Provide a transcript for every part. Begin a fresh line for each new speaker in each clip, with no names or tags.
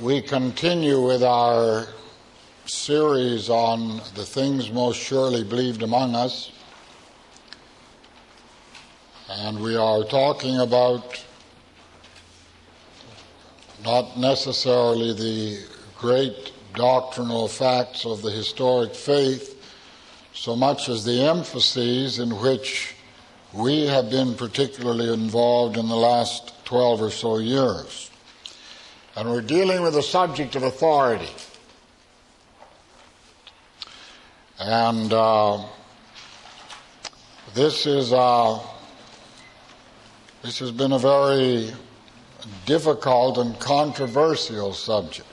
We continue with our series on the things most surely believed among us. And we are talking about not necessarily the great doctrinal facts of the historic faith, so much as the emphases in which we have been particularly involved in the last 12 or so years. And we're dealing with the subject of authority. And this has been a very difficult and controversial subject.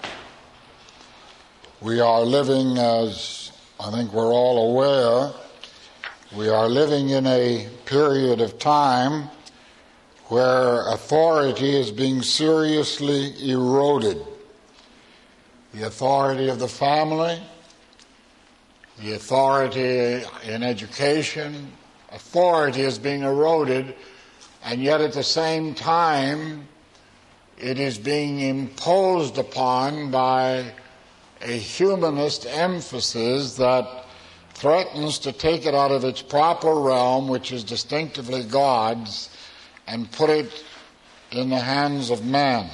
We are living, as I think we're all aware, we are living in a period of time where authority is being seriously eroded. The authority of the family, the authority in education, authority is being eroded, and yet at the same time it is being imposed upon by a humanist emphasis that threatens to take it out of its proper realm, which is distinctively God's, and put it in the hands of man.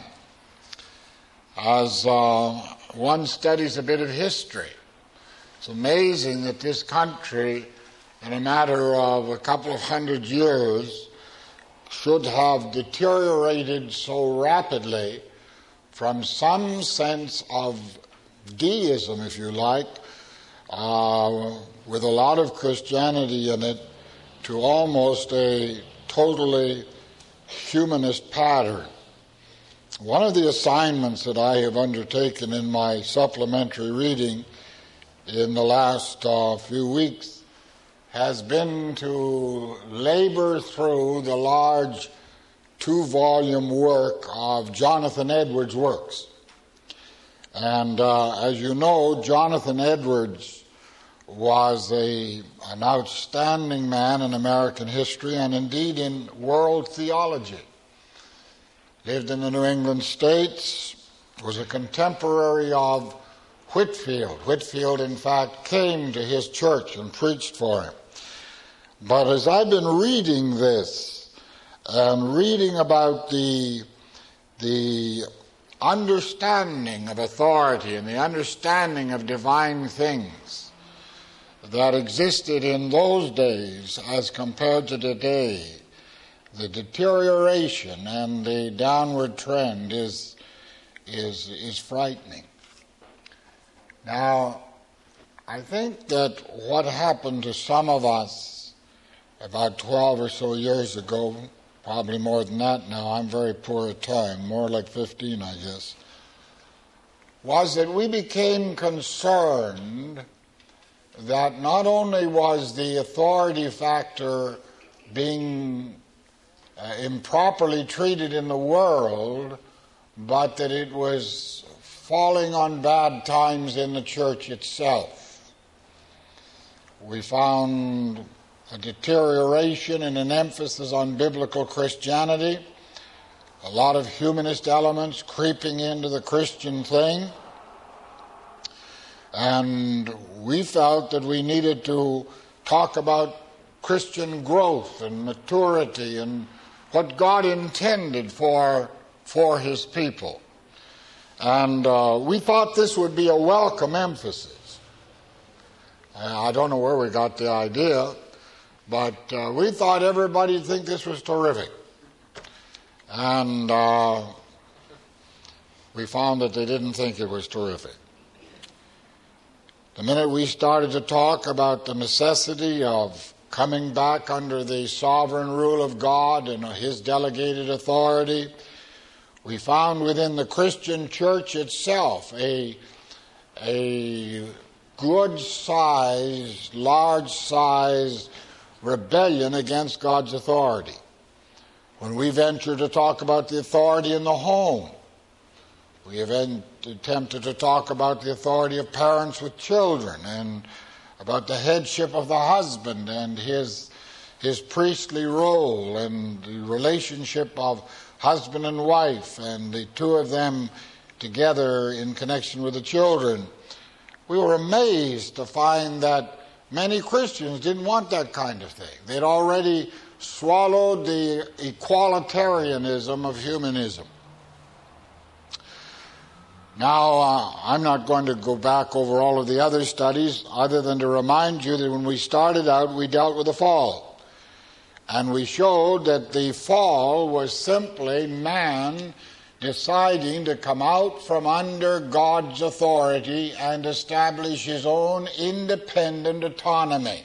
As one studies a bit of history, it's amazing that this country, in a matter of a couple of hundred years, should have deteriorated so rapidly from some sense of deism, if you like, with a lot of Christianity in it, to almost a totally humanist pattern. One of the assignments that I have undertaken in my supplementary reading in the last few weeks has been to labor through the large 2-volume work of Jonathan Edwards' works. And as you know, Jonathan Edwards was an outstanding man in American history and indeed in world theology. Lived in the New England states, was a contemporary of Whitefield. Whitefield, in fact, came to his church and preached for him. But as I've been reading this and reading about the understanding of authority and the understanding of divine things that existed in those days as compared to today, the deterioration and the downward trend is frightening. Now, I think that what happened to some of us about 12 or so years ago, probably more than that now, I'm very poor at time, more like 15, I guess, was that we became concerned that not only was the authority factor being improperly treated in the world, but that it was falling on bad times in the church itself. We found a deterioration and an emphasis on biblical Christianity, a lot of humanist elements creeping into the Christian thing, and we felt that we needed to talk about Christian growth and maturity and what God intended for His people. And we thought this would be a welcome emphasis. I don't know where we got the idea, but we thought everybody would think this was terrific. And we found that they didn't think it was terrific. The minute we started to talk about the necessity of coming back under the sovereign rule of God and His delegated authority, we found within the Christian church itself a good-sized, large-sized rebellion against God's authority. When we venture to talk about the authority in the home, we have attempted to talk about the authority of parents with children and about the headship of the husband and his priestly role and the relationship of husband and wife and the two of them together in connection with the children, we were amazed to find that many Christians didn't want that kind of thing. They'd already swallowed the equalitarianism of humanism. Now, I'm not going to go back over all of the other studies other than to remind you that when we started out, we dealt with the fall. And we showed that the fall was simply man deciding to come out from under God's authority and establish his own independent autonomy.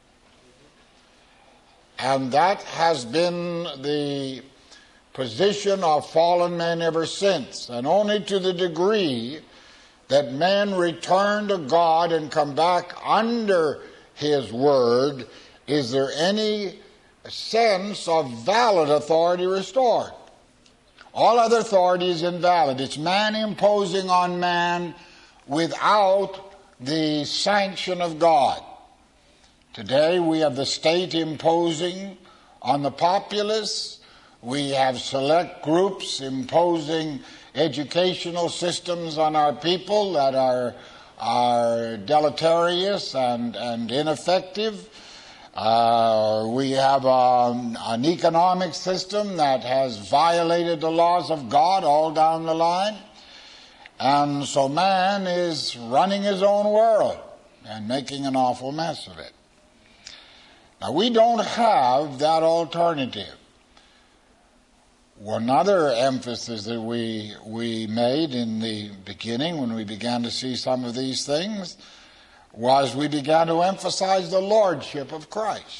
And that has been the position of fallen men ever since. And only to the degree that men return to God and come back under his word is there any sense of valid authority restored. All other authority is invalid. It's man imposing on man without the sanction of God. Today we have the state imposing on the populace. We have select groups imposing educational systems on our people that are deleterious and ineffective. We have an economic system that has violated the laws of God all down the line. And so man is running his own world and making an awful mess of it. Now, we don't have that alternative. One other emphasis that we made in the beginning when we began to see some of these things was we began to emphasize the lordship of Christ.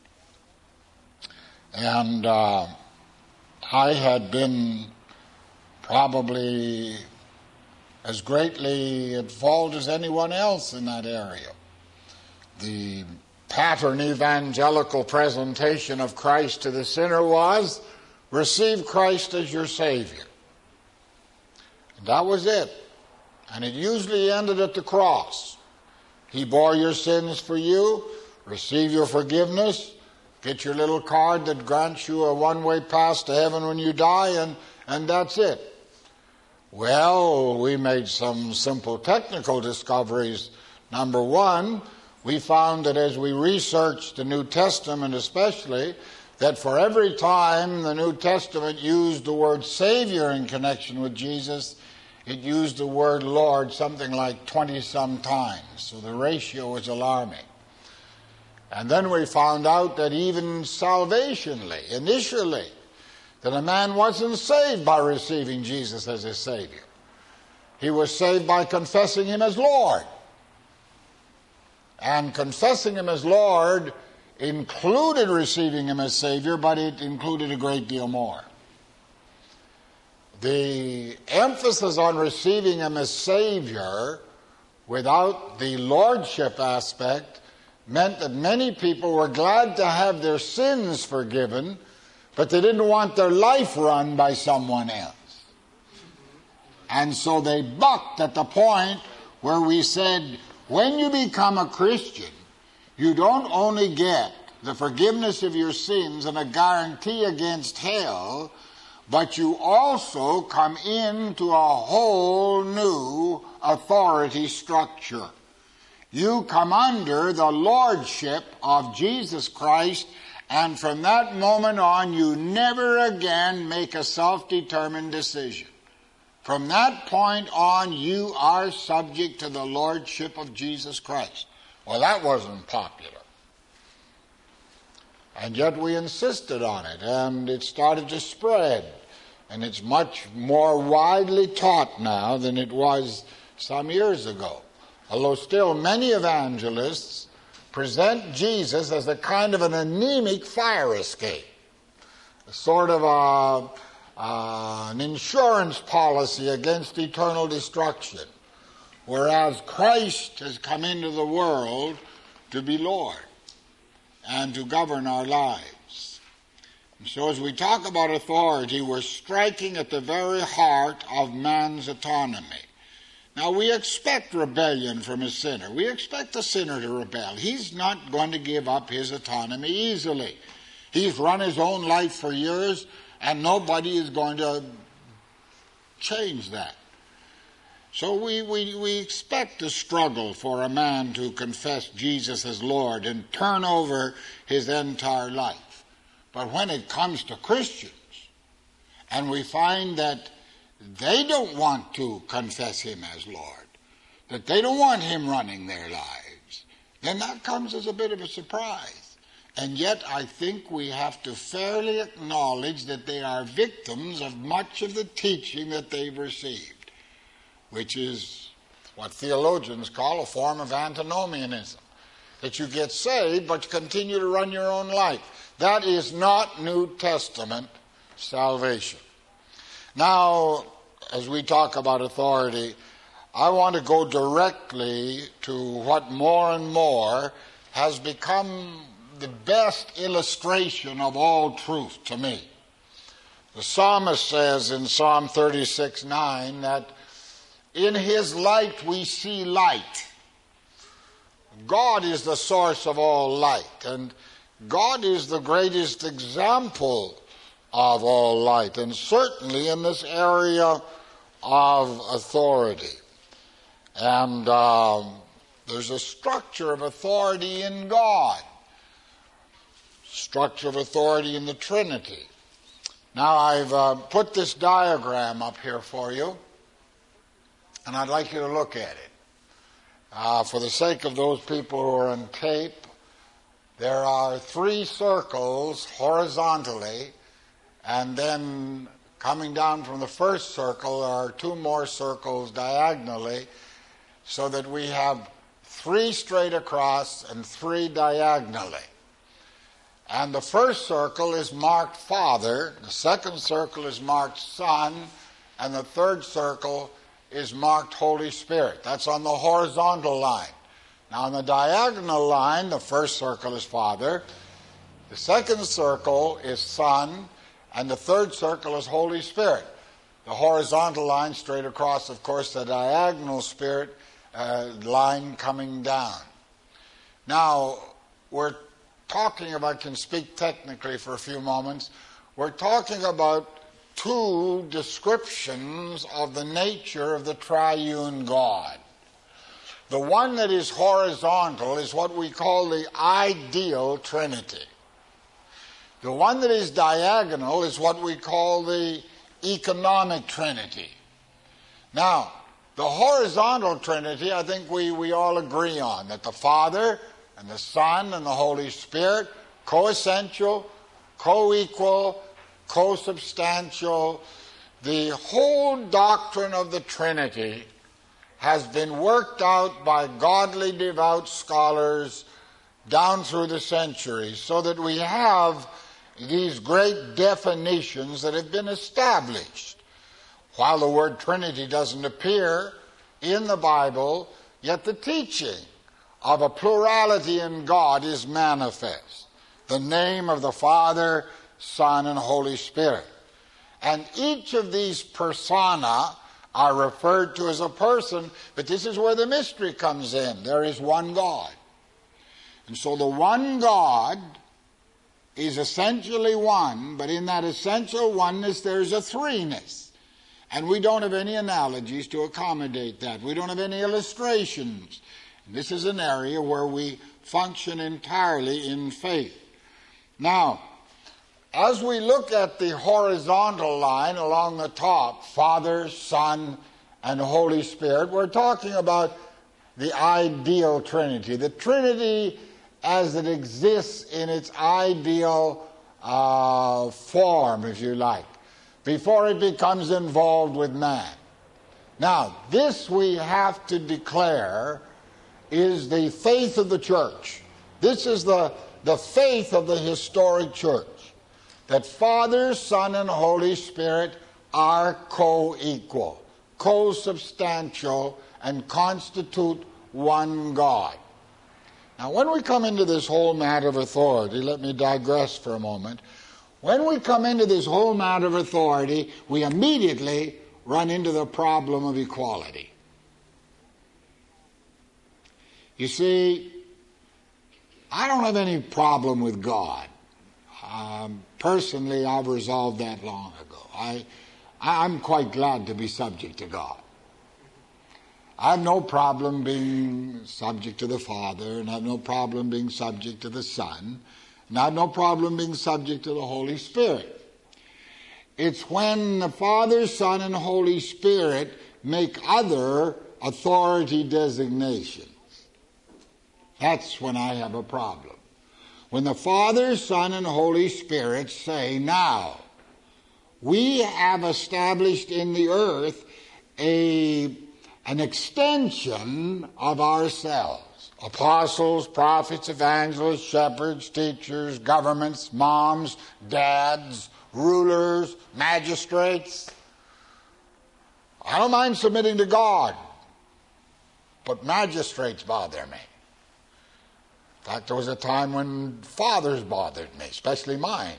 And I had been probably as greatly at fault as anyone else in that area. The pattern evangelical presentation of Christ to the sinner was, receive Christ as your Savior. And that was it. And it usually ended at the cross. He bore your sins for you, receive your forgiveness, get your little card that grants you a one-way pass to heaven when you die, and that's it. Well, we made some simple technical discoveries. Number one, we found that as we researched the New Testament especially, that for every time the New Testament used the word Savior in connection with Jesus, it used the word Lord something like 20-some times. So the ratio was alarming. And then we found out that even salvationally, initially, that a man wasn't saved by receiving Jesus as his Savior. He was saved by confessing him as Lord. And confessing him as Lord included receiving him as Savior, but it included a great deal more. The emphasis on receiving him as Savior without the lordship aspect meant that many people were glad to have their sins forgiven, but they didn't want their life run by someone else. And so they bucked at the point where we said, when you become a Christian, you don't only get the forgiveness of your sins and a guarantee against hell, but you also come into a whole new authority structure. You come under the lordship of Jesus Christ, and from that moment on, you never again make a self-determined decision. From that point on, you are subject to the lordship of Jesus Christ. Well, that wasn't popular. And yet we insisted on it, and it started to spread. And it's much more widely taught now than it was some years ago. Although still many evangelists present Jesus as a kind of an anemic fire escape, a sort of an insurance policy against eternal destruction, whereas Christ has come into the world to be Lord and to govern our lives. And so as we talk about authority, we're striking at the very heart of man's autonomy. Now, we expect rebellion from a sinner. We expect the sinner to rebel. He's not going to give up his autonomy easily. He's run his own life for years, and nobody is going to change that. So we expect a struggle for a man to confess Jesus as Lord and turn over his entire life. But when it comes to Christians, and we find that they don't want to confess him as Lord, that they don't want him running their lives, then that comes as a bit of a surprise. And yet I think we have to fairly acknowledge that they are victims of much of the teaching that they've received, which is what theologians call a form of antinomianism, that you get saved but continue to run your own life. That is not New Testament salvation. Now, as we talk about authority, I want to go directly to what more and more has become the best illustration of all truth to me. The psalmist says in Psalm 36:9 that in his light we see light. God is the source of all light, and God is the greatest example of all light, and certainly in this area of authority. And there's a structure of authority in God, structure of authority in the Trinity. Now I've put this diagram up here for you, and I'd like you to look at it. For the sake of those people who are on tape, there are 3 circles horizontally, and then coming down from the first circle, there are 2 more circles diagonally, so that we have 3 straight across and 3 diagonally. And the first circle is marked Father, the second circle is marked Son, and the third circle is marked Holy Spirit. That's on the horizontal line. Now on the diagonal line, the first circle is Father, the second circle is Son, and the third circle is Holy Spirit. The horizontal line straight across, of course, the diagonal Spirit line coming down. Now, we're talking about, I can speak technically for a few moments, we're talking about 2 descriptions of the nature of the triune God. The one that is horizontal is what we call the ideal Trinity. The one that is diagonal is what we call the economic Trinity. Now, the horizontal Trinity, I think we all agree on, that the Father and the Son and the Holy Spirit, co-essential, co-equal, co-substantial. The whole doctrine of the Trinity has been worked out by godly, devout scholars down through the centuries, so that we have these great definitions that have been established. While the word Trinity doesn't appear in the Bible, yet the teaching of a plurality in God is manifest. The name of the Father, Son, and Holy Spirit. And each of these persona are referred to as a person, but this is where the mystery comes in. There is one God. And so the one God is essentially one, but in that essential oneness there's a threeness. And we don't have any analogies to accommodate that. We don't have any illustrations. And this is an area where we function entirely in faith. Now, as we look at the horizontal line along the top, Father, Son, and Holy Spirit, we're talking about the ideal Trinity. The Trinity as it exists in its ideal form, if you like, before it becomes involved with man. Now, this we have to declare is the faith of the church. This is the faith of the historic church, that Father, Son, and Holy Spirit are co-equal, co-substantial, and constitute one God. Now, when we come into this whole matter of authority, let me digress for a moment. When we come into this whole matter of authority, we immediately run into the problem of equality. You see, I don't have any problem with God. Personally, I've resolved that long ago. I'm quite glad to be subject to God. I have no problem being subject to the Father, and I have no problem being subject to the Son, and I have no problem being subject to the Holy Spirit. It's when the Father, Son, and Holy Spirit make other authority designations. That's when I have a problem. When the Father, Son, and Holy Spirit say, now, we have established in the earth an extension of ourselves. Apostles, prophets, evangelists, shepherds, teachers, governments, moms, dads, rulers, magistrates. I don't mind submitting to God, but magistrates bother me. In fact, there was a time when fathers bothered me, especially mine,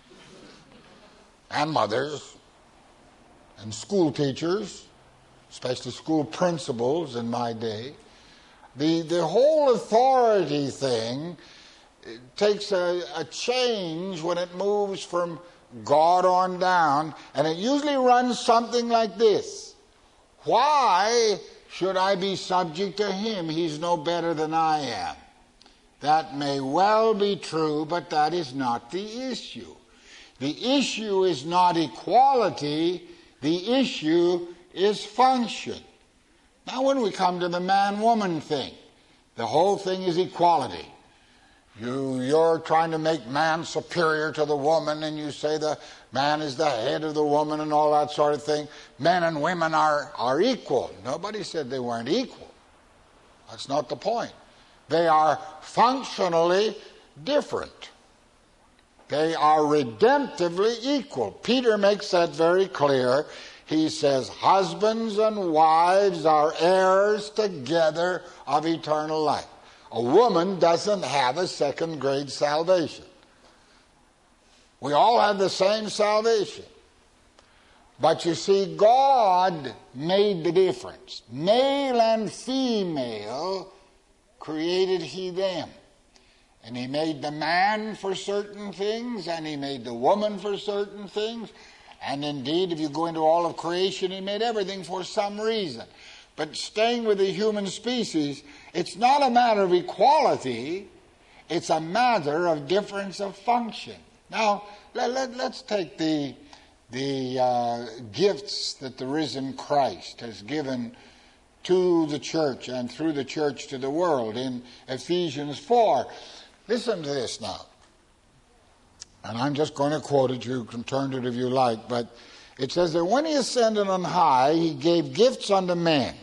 and mothers, and school teachers, especially school principals in my day. The whole authority thing takes a change when it moves from God on down, and it usually runs something like this. Why should I be subject to him? He's no better than I am. That may well be true, but that is not the issue. The issue is not equality. The issue is function. Now, when we come to the man-woman thing, the whole thing is equality. You're trying to make man superior to the woman, and you say the man is the head of the woman and all that sort of thing. Men and women are equal. Nobody said they weren't equal. That's not the point. They are functionally different. They are redemptively equal. Peter makes that very clear. He says, husbands and wives are heirs together of eternal life. A woman doesn't have a second-grade salvation. We all have the same salvation. But you see, God made the difference. Male and female created he them. And he made the man for certain things, and he made the woman for certain things. And indeed, if you go into all of creation, he made everything for some reason. But staying with the human species, it's not a matter of equality, it's a matter of difference of function. Now, let's take the gifts that the risen Christ has given to the church and through the church to the world in Ephesians 4. Listen to this now. And I'm just going to quote it. You can turn to it if you like. But it says that when he ascended on high, he gave gifts unto men.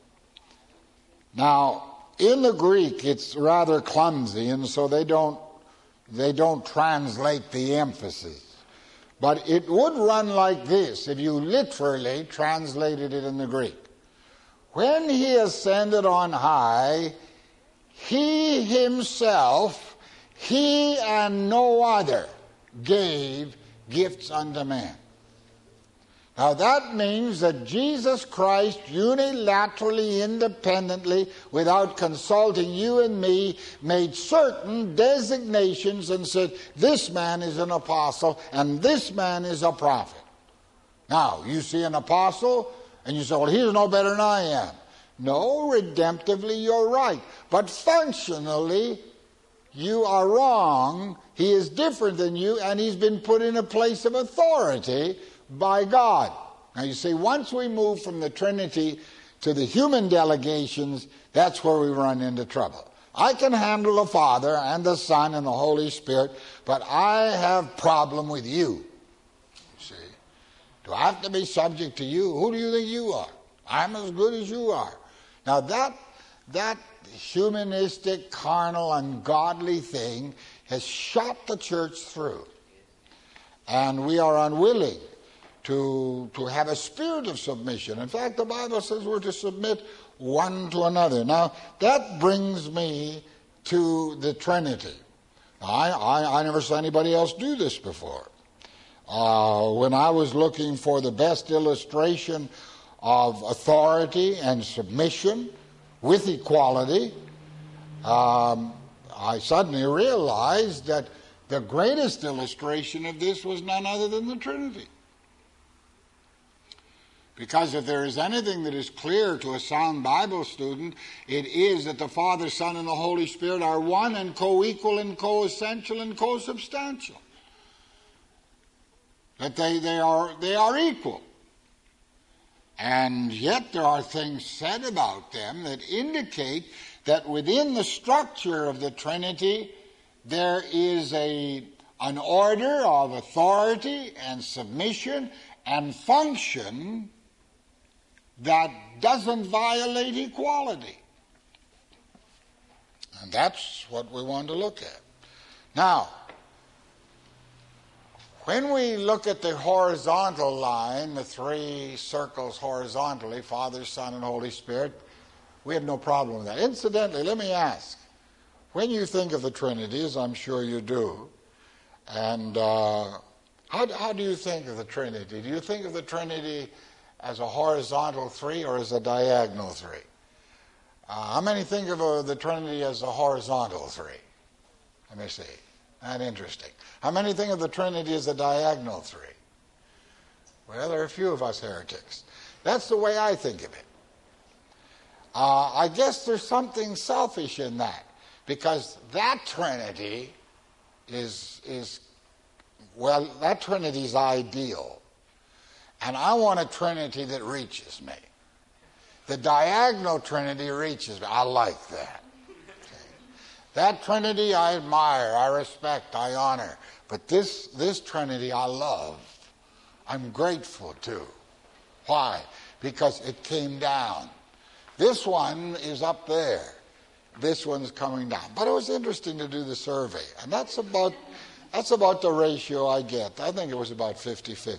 Now, in the Greek, it's rather clumsy, and so they don't translate the emphasis. But it would run like this if you literally translated it in the Greek. When he ascended on high, he himself, he and no other, gave gifts unto man. Now that means that Jesus Christ unilaterally, independently, without consulting you and me, made certain designations and said, this man is an apostle and this man is a prophet. Now, you see an apostle and you say, well, he's no better than I am. No, redemptively you're right. But functionally, you are wrong. He is different than you, and he's been put in a place of authority by God. Now you see, once we move from the Trinity to the human delegations, that's where we run into trouble. I can handle the Father and the Son and the Holy Spirit, but I have problem with you. See? Do I have to be subject to you? Who do you think you are? I'm as good as you are. Now that humanistic, carnal, ungodly thing has shot the church through. And we are unwilling to have a spirit of submission. In fact, the Bible says we're to submit one to another. Now, that brings me to the Trinity. I never saw anybody else do this before. When I was looking for the best illustration of authority and submission with equality, I suddenly realized that the greatest illustration of this was none other than the Trinity. Because if there is anything that is clear to a sound Bible student, it is that the Father, Son, and the Holy Spirit are one and co-equal and co-essential and co-substantial. That they are equal. And yet there are things said about them that indicate that within the structure of the Trinity there is an order of authority and submission and function that doesn't violate equality. And that's what we want to look at. Now, when we look at the horizontal line, the three circles horizontally, Father, Son, and Holy Spirit, we have no problem with that. Incidentally, let me ask, when you think of the Trinity, as I'm sure you do, and how do you think of the Trinity? Do you think of the Trinity as a horizontal three or as a diagonal three? How many think of the Trinity as a horizontal three? Let me see. That's interesting. How many think of the Trinity as a diagonal three? Well, there are a few of us heretics. That's the way I think of it. I guess there's something selfish in that, because that Trinity that Trinity is ideal. And I want a Trinity that reaches me. The diagonal Trinity reaches me. I like that. Okay. That Trinity I admire, I respect, I honor. But this Trinity I love. I'm grateful to. Why? Because it came down. This one is up there. This one's coming down. But it was interesting to do the survey. And that's about the ratio I get. I think it was about 50-50.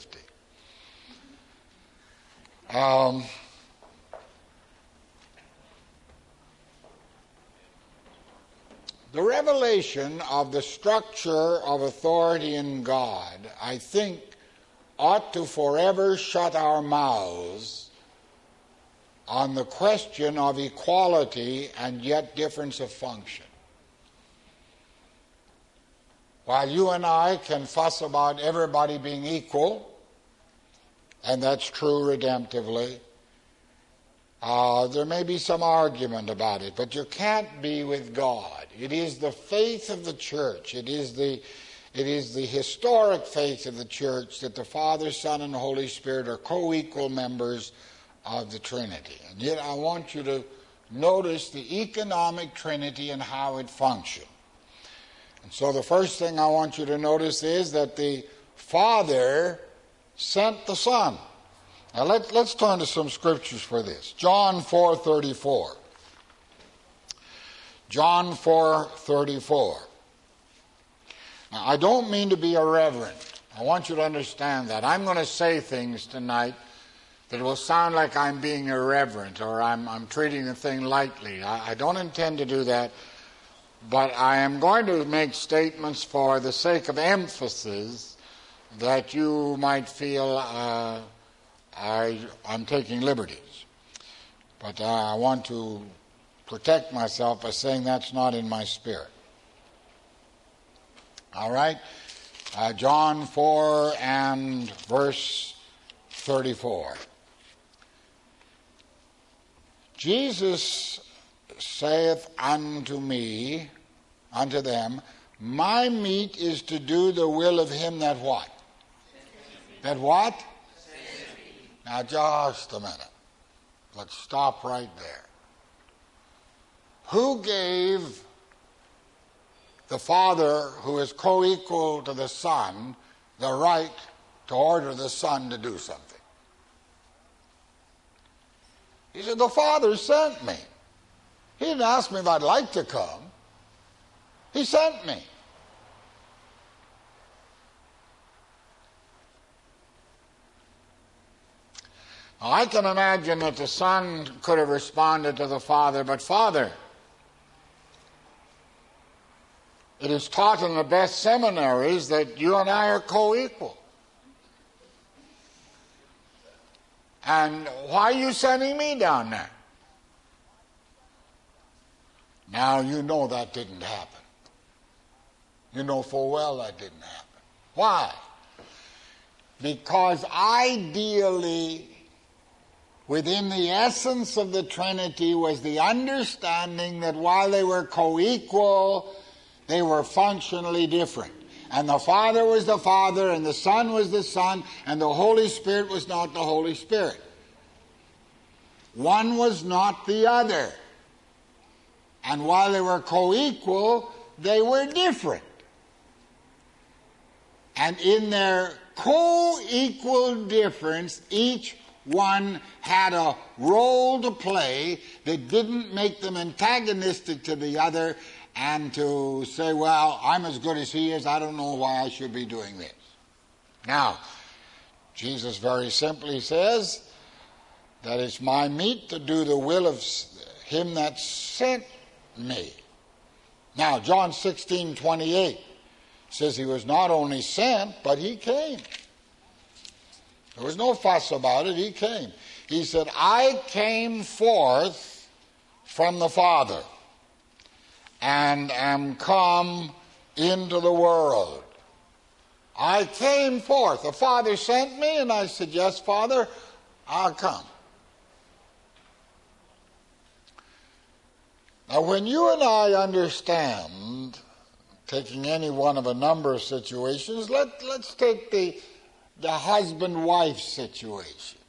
The revelation of the structure of authority in God, I think, ought to forever shut our mouths on the question of equality and yet difference of function. While you and I can fuss about everybody being equal, and that's true redemptively, there may be some argument about it, but you can't be with God. It is the faith of the church. It is the historic faith of the church that the Father, Son, and Holy Spirit are co-equal members of the Trinity. And yet I want you to notice the economic Trinity and how it functions. And so the first thing I want you to notice is that the Father sent the Son. Now let's turn to some scriptures for this. John 4:34. John 4:34. Now, I don't mean to be irreverent. I want you to understand that. I'm going to say things tonight that will sound like I'm being irreverent or I'm treating the thing lightly. I don't intend to do that, but I am going to make statements for the sake of emphasis that you might feel I'm taking liberties. But I want to protect myself by saying that's not in my spirit. All right? John 4 and verse 34. Jesus saith unto them, my meat is to do the will of him that what? That what? Now just a minute. Let's stop right there. Who gave the Father, who is co-equal to the Son, the right to order the Son to do something? He said, the Father sent me. He didn't ask me if I'd like to come. He sent me. Now, I can imagine that the Son could have responded to the Father, but Father, it is taught in the best seminaries that you and I are co-equal. And why are you sending me down there? Now, you know that didn't happen. You know full well that didn't happen. Why? Because ideally, within the essence of the Trinity was the understanding that while they were co-equal, they were functionally different. And the Father was the Father, and the Son was the Son, and the Holy Spirit was not the Holy Spirit. One was not the other. And while they were co-equal, they were different. And in their co-equal difference, each one had a role to play that didn't make them antagonistic to the other and to say, well, I'm as good as he is, I don't know why I should be doing this. Now, Jesus very simply says that it's my meat to do the will of him that sent me. Now, John 16:28 says he was not only sent, but he came. There was no fuss about it, he came. He said, I came forth from the Father and am come into the world. I came forth. The Father sent me, and I said, yes, Father, I'll come. Now, when you and I understand, taking any one of a number of situations, let's take the husband-wife situation.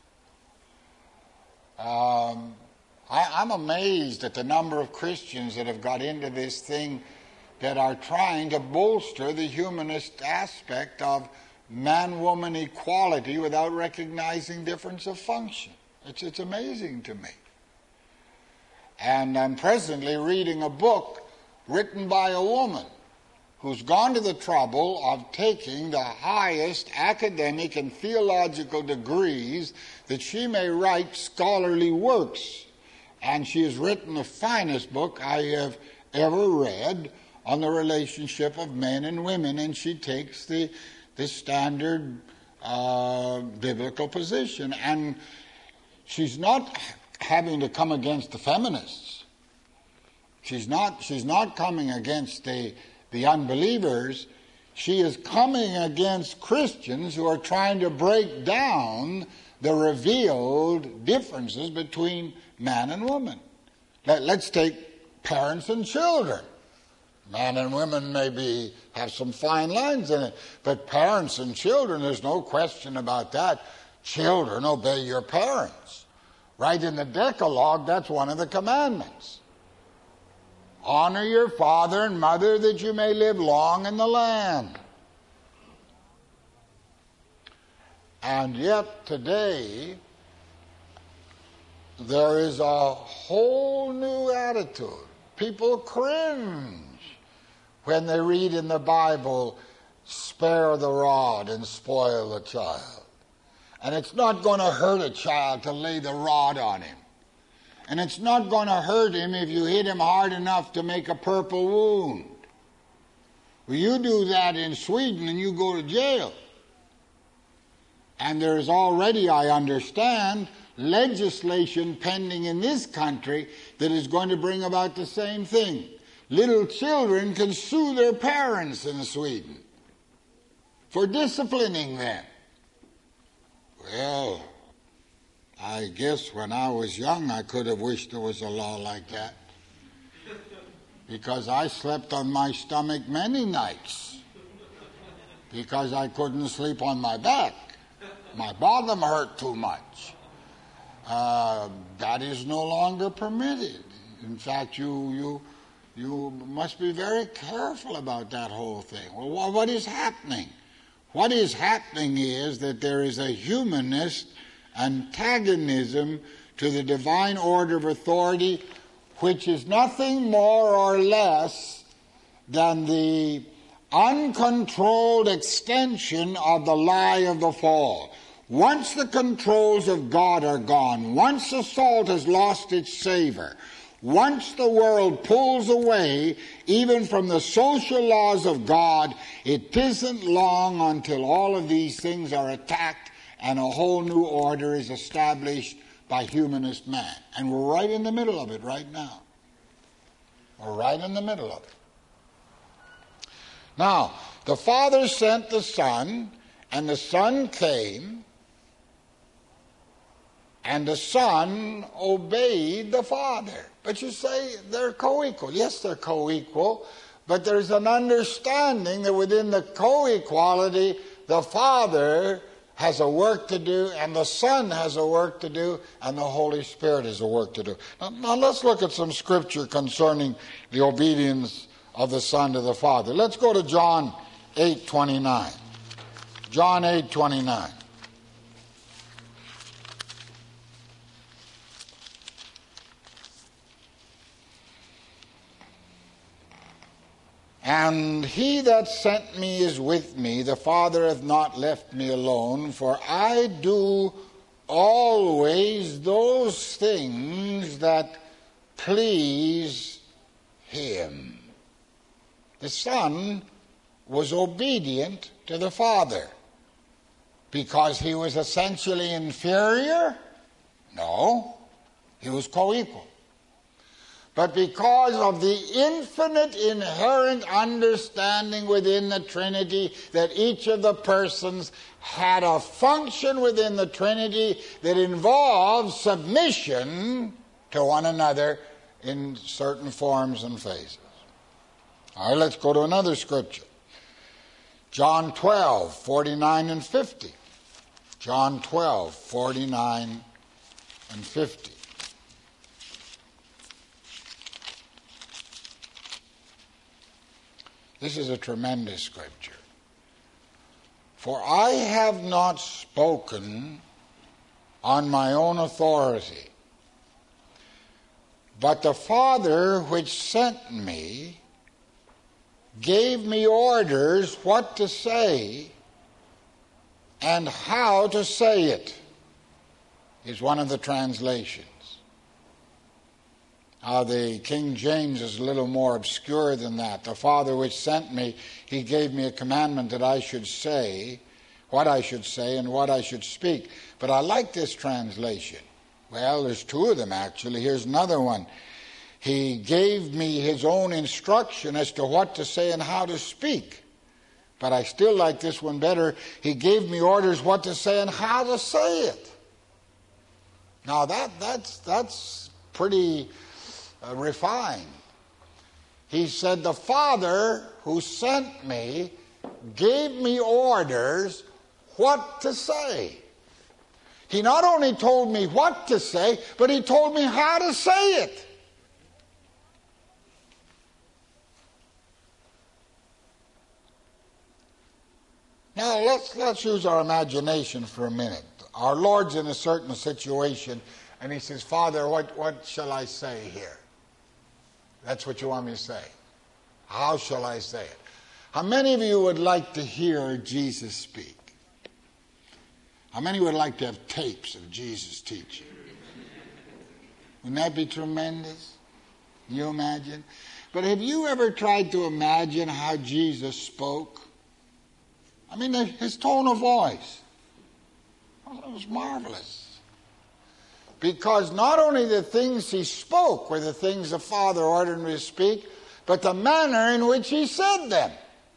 I'm amazed at the number of Christians that have got into this thing that are trying to bolster the humanist aspect of man-woman equality without recognizing difference of function. It's amazing to me. And I'm presently reading a book written by a woman who's gone to the trouble of taking the highest academic and theological degrees that she may write scholarly works. And she has written the finest book I have ever read on the relationship of men and women, and she takes the standard biblical position. And she's not having to come against the feminists. She's not coming against the unbelievers. She is coming against Christians who are trying to break down the revealed differences between man and woman. Let's take parents and children. Man and women maybe have some fine lines in it, but parents and children, there's no question about that. Children, obey your parents. Right in the Decalogue, that's one of the commandments. Honor your father and mother that you may live long in the land. And yet today, there is a whole new attitude. People cringe when they read in the Bible, spare the rod and spoil the child. And it's not going to hurt a child to lay the rod on him. And it's not going to hurt him if you hit him hard enough to make a purple wound. Well, you do that in Sweden and you go to jail. And there's already, I understand, legislation pending in this country that is going to bring about the same thing. Little children can sue their parents in Sweden for disciplining them. Well, I guess when I was young I could have wished there was a law like that, because I slept on my stomach many nights because I couldn't sleep on my back. My bottom hurt too much. That is no longer permitted. In fact, you must be very careful about that whole thing. Well, what is happening? What is happening is that there is a humanist antagonism to the divine order of authority, which is nothing more or less than the uncontrolled extension of the lie of the fall. Once the controls of God are gone, once the salt has lost its savor, once the world pulls away even from the social laws of God, it isn't long until all of these things are attacked and a whole new order is established by humanist man. And we're right in the middle of it right now. We're right in the middle of it. Now, the Father sent the Son, and the Son came and the Son obeyed the Father. But you say they're co-equal. Yes, they're co-equal, but there's an understanding that within the co-equality, the Father has a work to do, and the Son has a work to do, and the Holy Spirit has a work to do. Now let's look at some scripture concerning the obedience of the Son to the Father. Let's go to John 8:29. John 8:29. And he that sent me is with me. The Father hath not left me alone, for I do always those things that please him. The Son was obedient to the Father because he was essentially inferior? No, he was co-equal. But because of the infinite inherent understanding within the Trinity that each of the persons had a function within the Trinity that involves submission to one another in certain forms and phases. All right, let's go to another scripture. John 12:49 and 50. John 12:49 and 50. This is a tremendous scripture. For I have not spoken on my own authority, but the Father which sent me gave me orders what to say and how to say it, is one of the translations. The King James is a little more obscure than that. The Father which sent me, he gave me a commandment that I should say, what I should say and what I should speak. But I like this translation. Well, there's two of them actually. Here's another one. He gave me his own instruction as to what to say and how to speak. But I still like this one better. He gave me orders what to say and how to say it. Now that's pretty refined. He said, the Father who sent me gave me orders what to say. He not only told me what to say, but he told me how to say it. Now let's use our imagination for a minute. Our Lord's in a certain situation, and he says, Father, what shall I say here? That's what you want me to say. How shall I say it? How many of you would like to hear Jesus speak? How many would like to have tapes of Jesus teaching? Wouldn't that be tremendous? Can you imagine? But have you ever tried to imagine how Jesus spoke? I mean, his tone of voice. It was marvelous. Because not only the things he spoke were the things the Father ordered him to speak, but the manner in which he said them.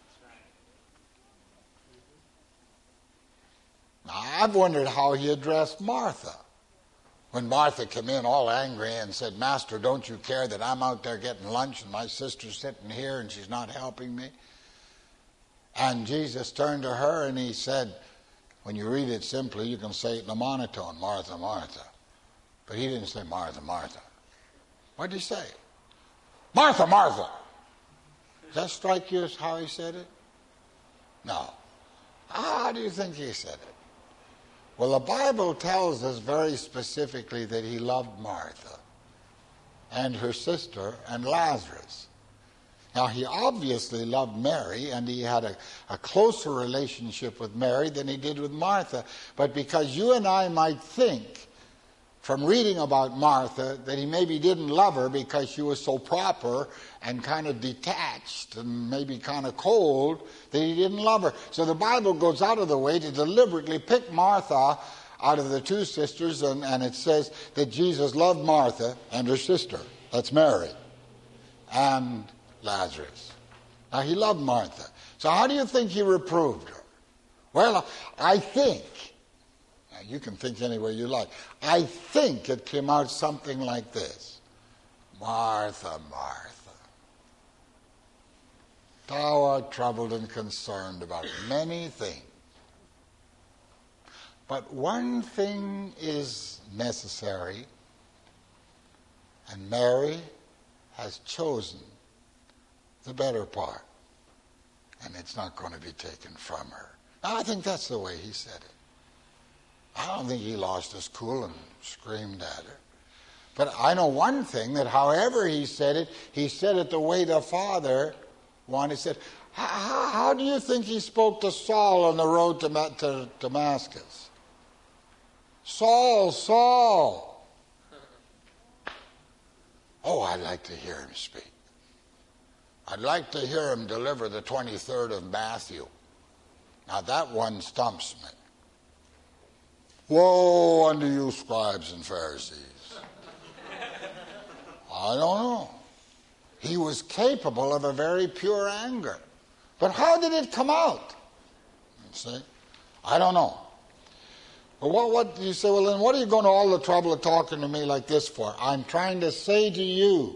Now, I've wondered how he addressed Martha. When Martha came in all angry and said, Master, don't you care that I'm out there getting lunch and my sister's sitting here and she's not helping me? And Jesus turned to her and he said, when you read it simply, you can say it in a monotone, Martha, Martha. But he didn't say, Martha, Martha. What did he say? Martha, Martha. Does that strike you as how he said it? No. How do you think he said it? Well, the Bible tells us very specifically that he loved Martha and her sister and Lazarus. Now, he obviously loved Mary, and he had a closer relationship with Mary than he did with Martha. But because you and I might think, from reading about Martha, that he maybe didn't love her because she was so proper and kind of detached and maybe kind of cold, that he didn't love her. So the Bible goes out of the way to deliberately pick Martha out of the two sisters, and it says that Jesus loved Martha and her sister. That's Mary. And Lazarus. Now, he loved Martha. So how do you think he reproved her? Well, I think, You can think any way you like. I think it came out something like this. Martha, Martha, thou art troubled and concerned about many things. But one thing is necessary, and Mary has chosen the better part, and it's not going to be taken from her. Now, I think that's the way he said it. I don't think he lost his cool and screamed at her. But I know one thing, that however he said it the way the Father wanted. He said, how do you think he spoke to Saul on the road to Damascus? Saul, Saul. Oh, I'd like to hear him speak. I'd like to hear him deliver the 23rd of Matthew. Now that one stumps me. Woe unto you, scribes and Pharisees. I don't know. He was capable of a very pure anger. But how did it come out? You see? I don't know. But what you say, well, then what are you going to all the trouble of talking to me like this for? I'm trying to say to you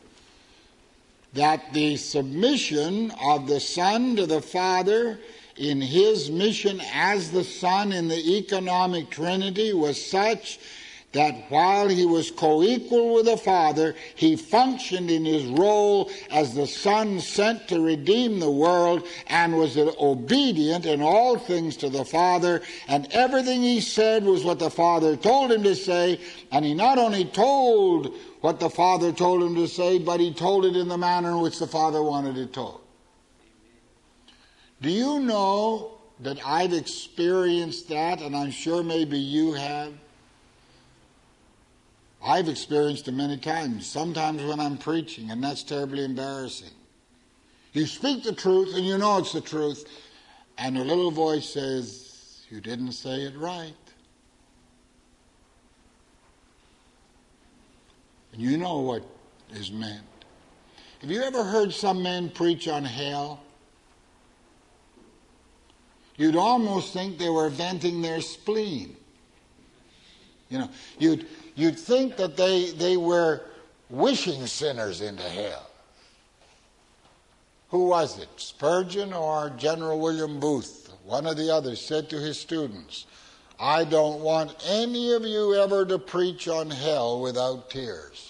that the submission of the Son to the Father in his mission as the Son in the economic Trinity was such that while he was co-equal with the Father, he functioned in his role as the Son sent to redeem the world and was obedient in all things to the Father, and everything he said was what the Father told him to say, and he not only told what the Father told him to say, but he told it in the manner in which the Father wanted it told. Do you know that I've experienced that, and I'm sure maybe you have? I've experienced it many times, sometimes when I'm preaching, and that's terribly embarrassing. You speak the truth, and you know it's the truth, and a little voice says, you didn't say it right. And you know what is meant. Have you ever heard some men preach on hell? You'd almost think they were venting their spleen. You know, you'd think that they were wishing sinners into hell. Who was it? Spurgeon or General William Booth? One of the others said to his students, I don't want any of you ever to preach on hell without tears.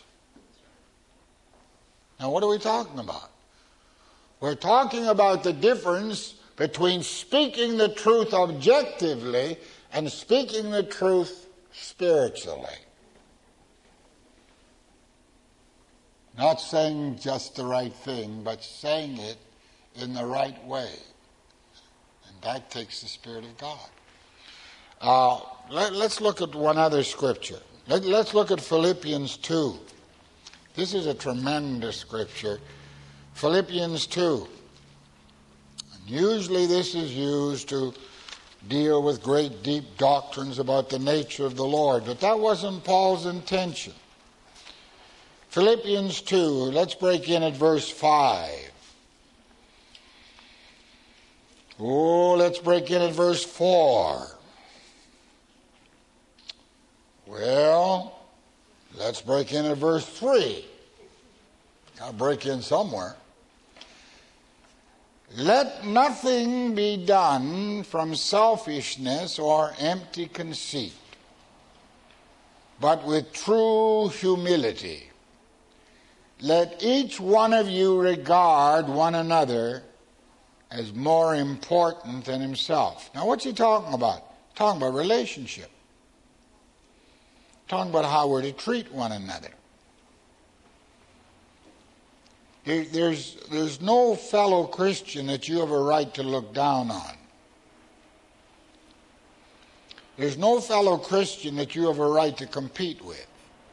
Now, what are we talking about? We're talking about the difference between speaking the truth objectively and speaking the truth spiritually. Not saying just the right thing, but saying it in the right way. And that takes the Spirit of God. Let's look at one other scripture. Let's look at Philippians 2. This is a tremendous scripture. Philippians 2. And usually this is used to deal with great deep doctrines about the nature of the Lord, but that wasn't Paul's intention. Philippians 2, let's break in at verse 5. Let's break in at verse 4. Well, let's break in at verse 3. Got to break in somewhere. Let nothing be done from selfishness or empty conceit, but with true humility. Let each one of you regard one another as more important than himself. Now, what's he talking about? Talking about relationship. Talking about how we're to treat one another. There's no fellow Christian that you have a right to look down on. There's no fellow Christian that you have a right to compete with.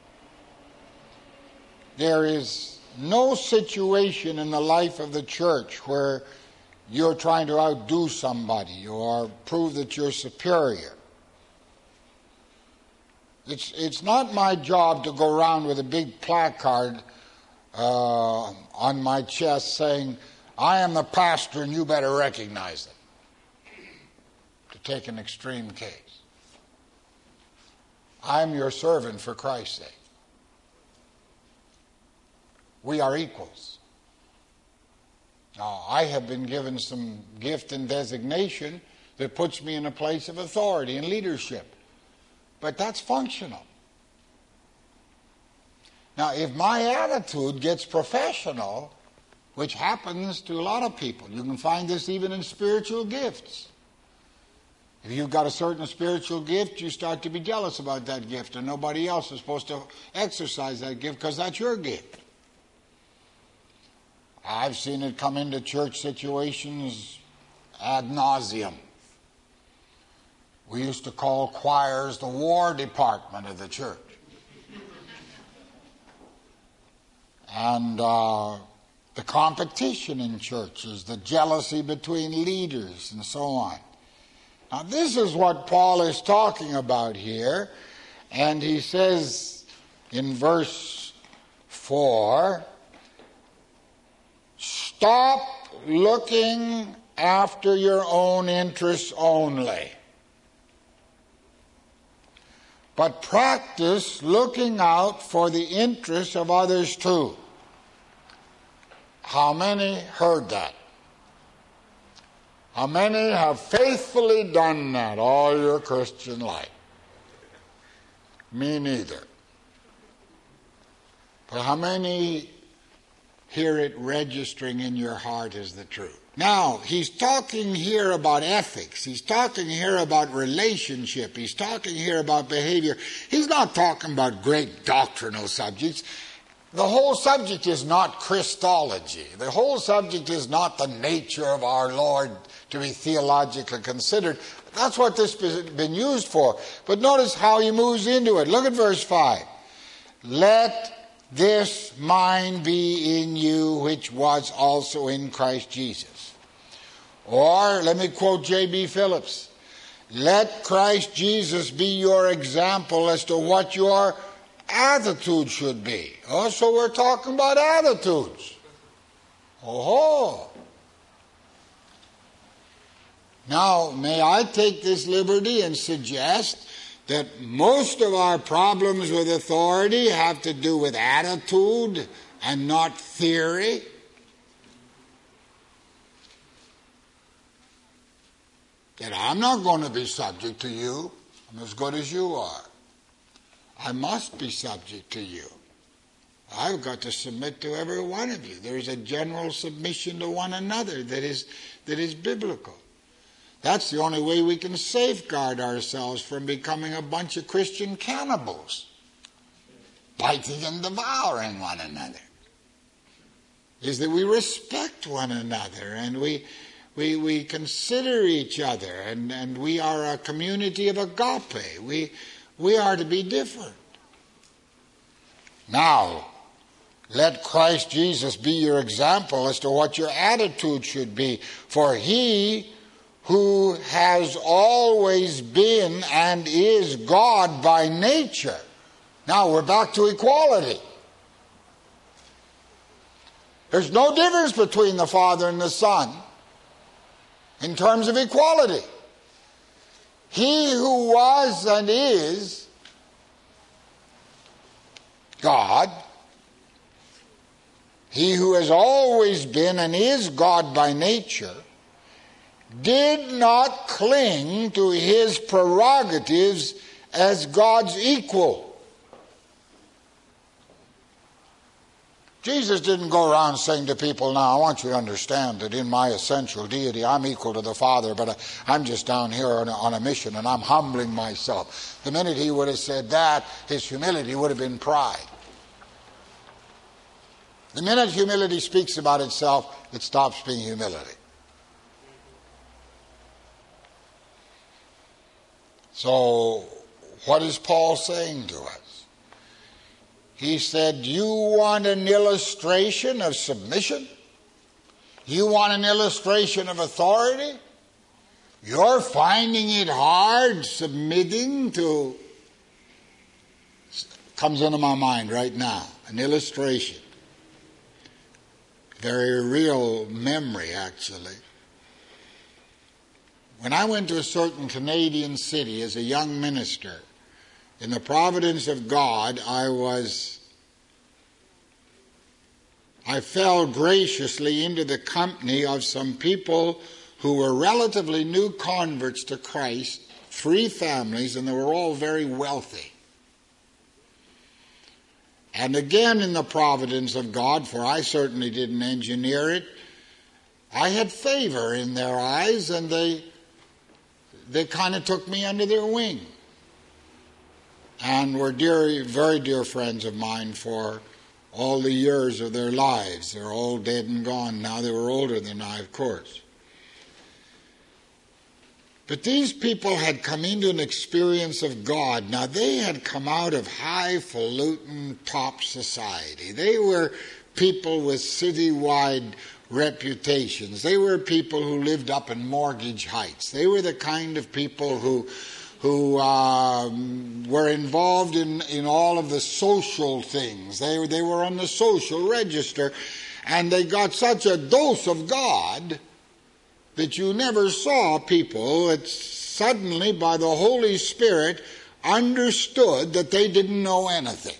There is no situation in the life of the church where you're trying to outdo somebody or prove that you're superior. It's not my job to go around with a big placard on my chest saying, I am the pastor and you better recognize it. To take an extreme case. I'm your servant for Christ's sake. We are equals. Now, I have been given some gift and designation that puts me in a place of authority and leadership. But that's functional. Now, if my attitude gets professional, which happens to a lot of people, you can find this even in spiritual gifts. If you've got a certain spiritual gift, you start to be jealous about that gift, and nobody else is supposed to exercise that gift because that's your gift. I've seen it come into church situations ad nauseum. We used to call choirs the war department of the church. And the competition in churches, the jealousy between leaders, and so on. Now, this is what Paul is talking about here. And he says in verse 4, stop looking after your own interests only, but practice looking out for the interests of others too. How many heard that? How many have faithfully done that all your Christian life? Me neither. But how many hear it registering in your heart as the truth? Now, he's talking here about ethics. He's talking here about relationship. He's talking here about behavior. He's not talking about great doctrinal subjects. The whole subject is not Christology. The whole subject is not the nature of our Lord to be theologically considered. That's what this has been used for. But notice how he moves into it. Look at verse 5. Let this mind be in you, which was also in Christ Jesus. Or, let me quote J.B. Phillips. Let Christ Jesus be your example as to what your attitude should be. Oh, so we're talking about attitudes. Oh. Now, may I take this liberty and suggest that most of our problems with authority have to do with attitude and not theory? That I'm not going to be subject to you. I'm as good as you are. I must be subject to you. I've got to submit to every one of you. There's a general submission to one another that is biblical. That's the only way we can safeguard ourselves from becoming a bunch of Christian cannibals, biting and devouring one another. Is that we respect one another and we consider each other, and we are a community of agape. We are to be different. Now, let Christ Jesus be your example as to what your attitude should be. For he who has always been and is God by nature. Now we're back to equality. There's no difference between the Father and the Son in terms of equality. He who was and is God, he who has always been and is God by nature, did not cling to his prerogatives as God's equal. Jesus didn't go around saying to people, now I want you to understand that in my essential deity I'm equal to the Father, but I'm just down here on a mission and I'm humbling myself. The minute he would have said that, his humility would have been pride. The minute humility speaks about itself, it stops being humility. So, what is Paul saying to us? He said, you want an illustration of submission? You want an illustration of authority? You're finding it hard submitting to... Comes into my mind right now, an illustration. Very real memory, actually. When I went to a certain Canadian city as a young minister, in the providence of God, I fell graciously into the company of some people who were relatively new converts to Christ, 3 families, and they were all very wealthy. And again, in the providence of God, for I certainly didn't engineer it, I had favor in their eyes, and they kind of took me under their wing and were very dear friends of mine for all the years of their lives. They're all dead and gone now. They were older than I, of course. But these people had come into an experience of God. Now, they had come out of highfalutin top society. They were people with citywide reputations. They were people who lived up in Mortgage Heights. They were the kind of people who were involved in all of the social things. They were on the social register, and they got such a dose of God that you never saw people that suddenly, by the Holy Spirit, understood that they didn't know anything.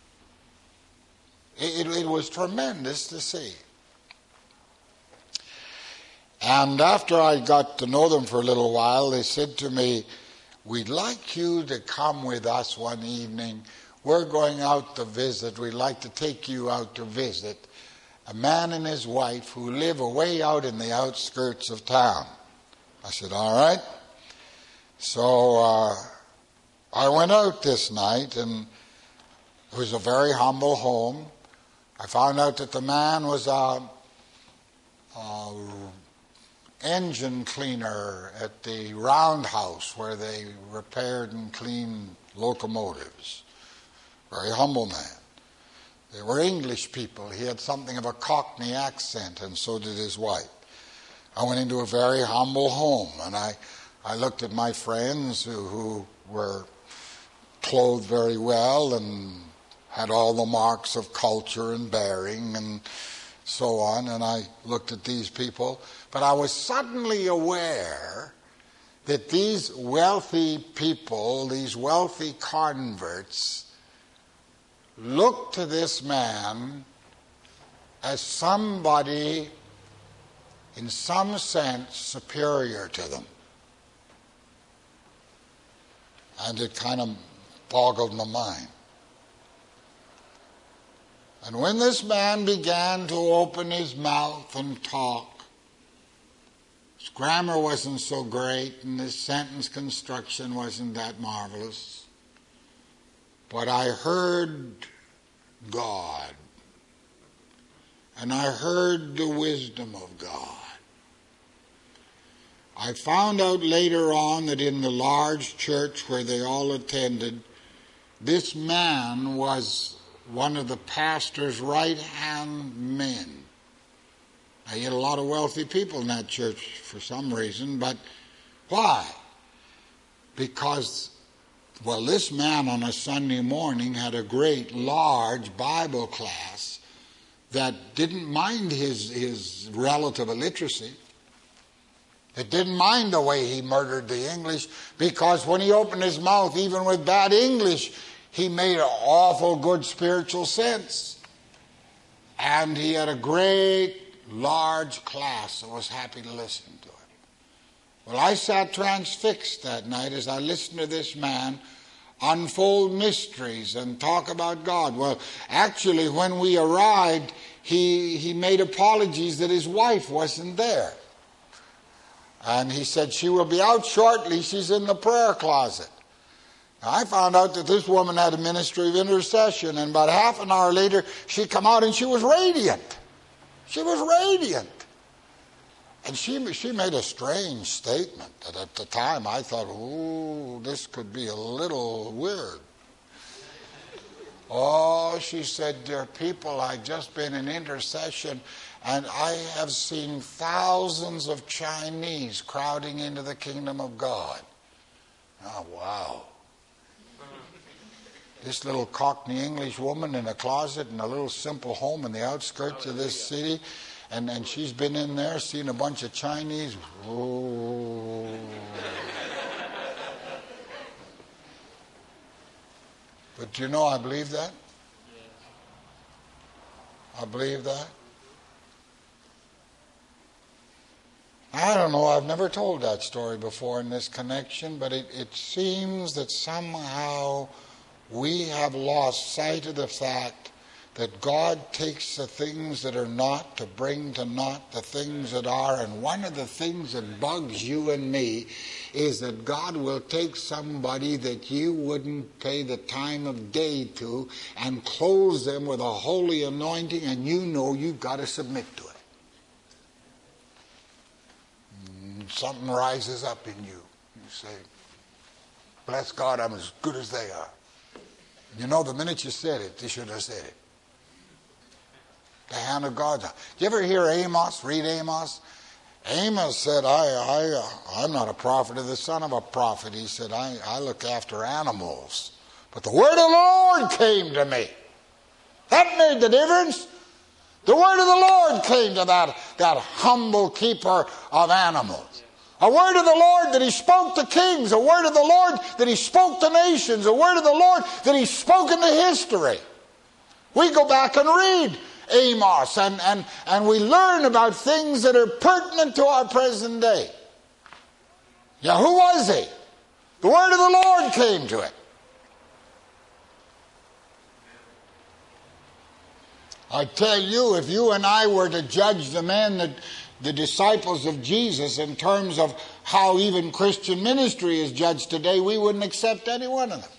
It was tremendous to see. And after I got to know them for a little while, they said to me, "We'd like you to come with us one evening. We're going out to visit. We'd like to take you out to visit a man and his wife who live away out in the outskirts of town." I said, "All right." So I went out this night, and it was a very humble home. I found out that the man was a engine cleaner at the roundhouse where they repaired and cleaned locomotives. Very humble man. They were English people. He had something of a Cockney accent, and so did his wife. I went into a very humble home, and I looked at my friends who were clothed very well and had all the marks of culture and bearing and so on, and I looked at these people. But I was suddenly aware that these wealthy people, these wealthy converts, looked to this man as somebody, in some sense, superior to them. And it kind of boggled my mind. And when this man began to open his mouth and talk, his grammar wasn't so great and his sentence construction wasn't that marvelous, but I heard God, and I heard the wisdom of God. I found out later on that in the large church where they all attended, this man was one of the pastor's right-hand men. Now, he had a lot of wealthy people in that church for some reason, but why? Because, well, this man on a Sunday morning had a great, large Bible class that didn't mind his relative illiteracy. It didn't mind the way he murdered the English, because when he opened his mouth, even with bad English, he made an awful good spiritual sense. And he had a great, large class that was happy to listen to him. Well, I sat transfixed that night as I listened to this man unfold mysteries and talk about God. Well, actually, when we arrived, he made apologies that his wife wasn't there. And he said, "She will be out shortly. She's in the prayer closet." Now, I found out that this woman had a ministry of intercession, and about half an hour later, she come out and she was radiant. She was radiant. And she made a strange statement that at the time I thought, "Ooh, this could be a little weird." "Oh," she said, "dear people, I've just been in intercession, and I have seen thousands of Chinese crowding into the kingdom of God." Oh, wow. This little Cockney English woman in a closet in a little simple home in the outskirts of this city, and she's been in there, seen a bunch of Chinese. Oh. But you know, I believe that. I believe that. I don't know, I've never told that story before in this connection, but it seems that somehow we have lost sight of the fact that God takes the things that are not to bring to naught the things that are. And one of the things that bugs you and me is that God will take somebody that you wouldn't pay the time of day to and clothe them with a holy anointing, and you know you've got to submit to it. Something rises up in you. You say, bless God, I'm as good as they are. You know, the minute you said it, you should have said it. The hand of God's on. You ever hear Amos? Read Amos? Amos said, I'm not a prophet of the son of a prophet. He said, I look after animals. But the word of the Lord came to me. That made the difference. The word of the Lord came to that humble keeper of animals. A word of the Lord that he spoke to kings. A word of the Lord that he spoke to nations. A word of the Lord that he spoke into history. We go back and read Amos and we learn about things that are pertinent to our present day. Yeah, who was he? The word of the Lord came to him. I tell you, if you and I were to judge the disciples of Jesus in terms of how even Christian ministry is judged today, we wouldn't accept any one of them.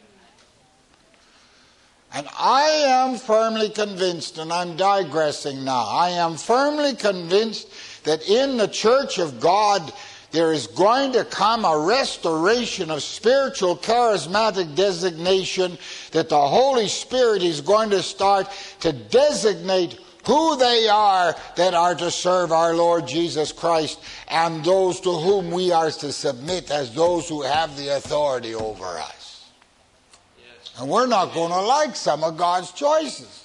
And I am firmly convinced, and I'm digressing now, I am firmly convinced that in the church of God there is going to come a restoration of spiritual charismatic designation, that the Holy Spirit is going to start to designate who they are that are to serve our Lord Jesus Christ, and those to whom we are to submit as those who have the authority over us. Yes. And we're not going to like some of God's choices.